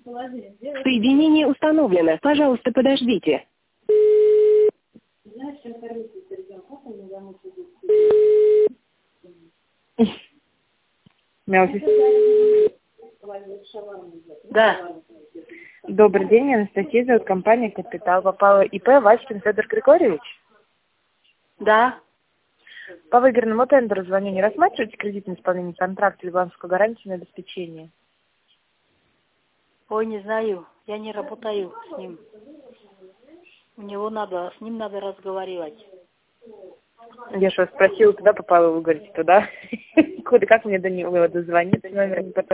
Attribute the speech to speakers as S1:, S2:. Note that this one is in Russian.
S1: Соединение установлено. Пожалуйста, подождите.
S2: Да.
S3: Добрый день, Анастасия, зовут компания «Капитал». Попала ИП Васькин Федор Григорьевич.
S2: Да.
S3: По выигранному тендеру звоню. Не рассматриваете кредитное исполнение контракта или банковскую гарантию на обеспечение?
S2: Ой, не знаю. Я не работаю с ним. С ним надо разговаривать.
S3: Я же вас спросила, куда попала, вы говорите, туда. Как мне до него дозвониться? Номер не